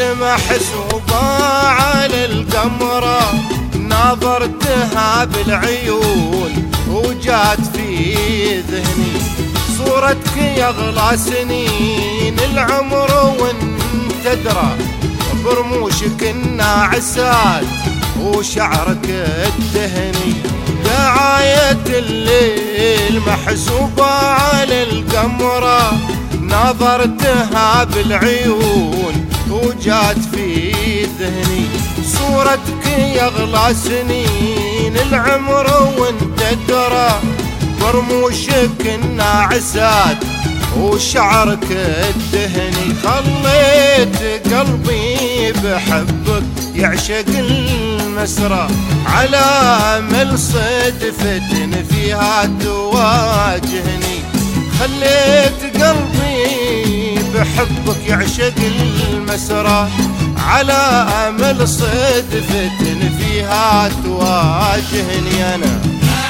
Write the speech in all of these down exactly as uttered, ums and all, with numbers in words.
محسوبة على القمرة، ناظرتها بالعيون وجات في ذهني، صورتك يغلى سنين العمر وانت تدرى، برموشك الناعسات وشعرك الدهني، دعاية الليل محسوبة على القمرة، ناظرتها بالعيون وجات في ذهني، صورتك يغلى سنين العمر وانت تدرى، برموشك الناعسات وشعرك الدهني، خليت قلبي بحبك يعشق المسرى، على امل صدفة فيها تواجهني، خليت قلبي بحبك يعشق المسرى، على امل صدفة فيها تواجهني. انا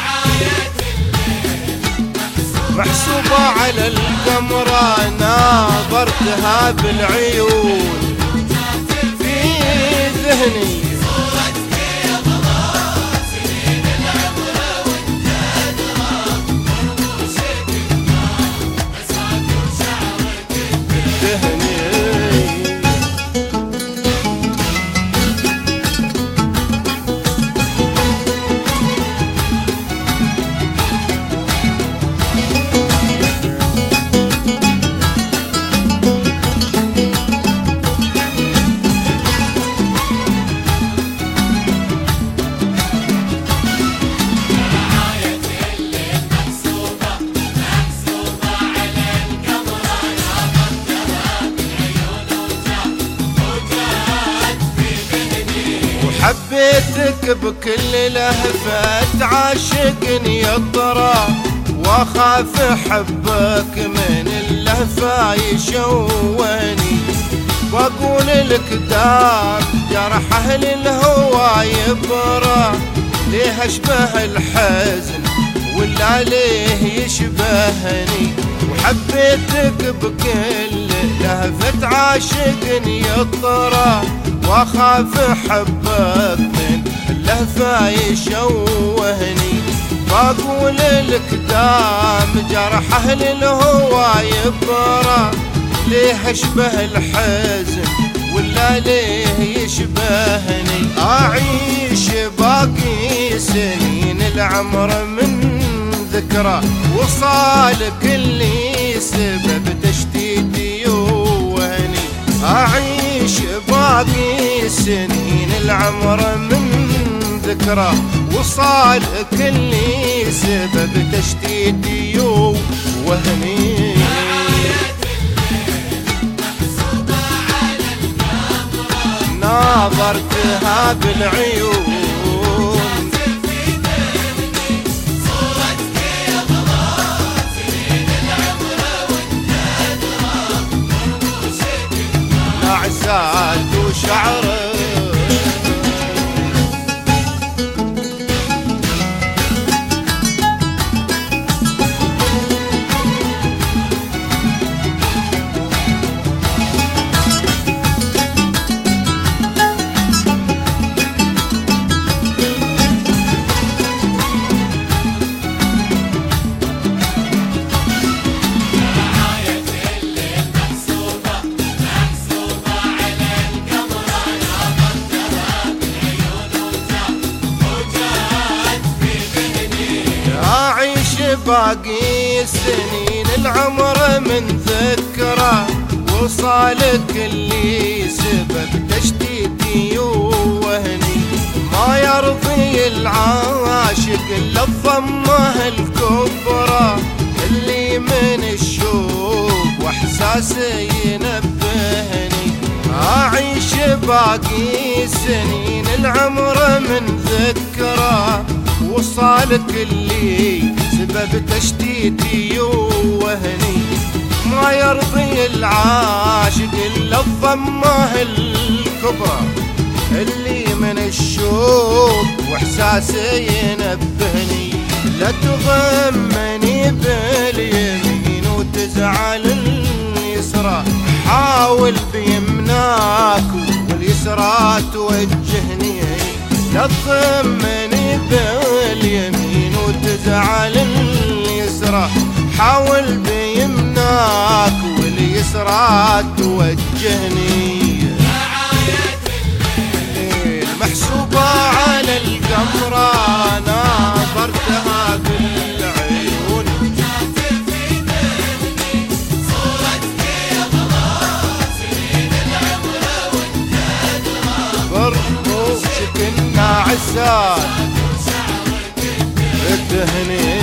محسوبة على القمرة، ناظرتها بالعيون في ذهني، حبيتك بكل لهفة عاشقني يطرى، واخاف حبك من اللهفة يشوني، واقول لك دام جرح اهل الهوى يبرى، ليه اشبه الحزن ولا ليه يشبهني، وحبيتك بكل لهفة عاشقني يطرى، واخاف حبك من اللهفة يشوهني، واقول لك دام جرح اهل الهوى يبرى، ليه اشبه الحزن ولا ليه يشبهني، اعيش باقي سنين العمر من ذكرى، وصالك اللي سبب تشتيتي يوهني، اعيش باقي سنين العمر من ذكرى، وصالك اللي سبب تشتيتي يوهني، ناظرتها بالعيون نعسات وشعرك باقي السنين العمر من ذكرى، وصالك اللي سبب تشتيتي يوهني، ما يرضي العاشق الا الضمه الكبرى، اللي من الشوق واحساسه ينبهني، اعيش باقي السنين العمر من ذكرى، وصالك اللي سبب تشتيتي يوهني، ما يرضي العاشق الا الضمه الكبرى، اللي من الشوق واحساسه ينبهني، لا تضمني باليمين وتزعل اليسرى، حاول بيمنى بيمناك واليسرى توجهني، لا تضمني باليمين وتزعل اليسرى، حاول بيمناك واليسرى توجهني. محسوبة على القمرة ناظرتها بالعيون، برموشك كنا عسال الدهني.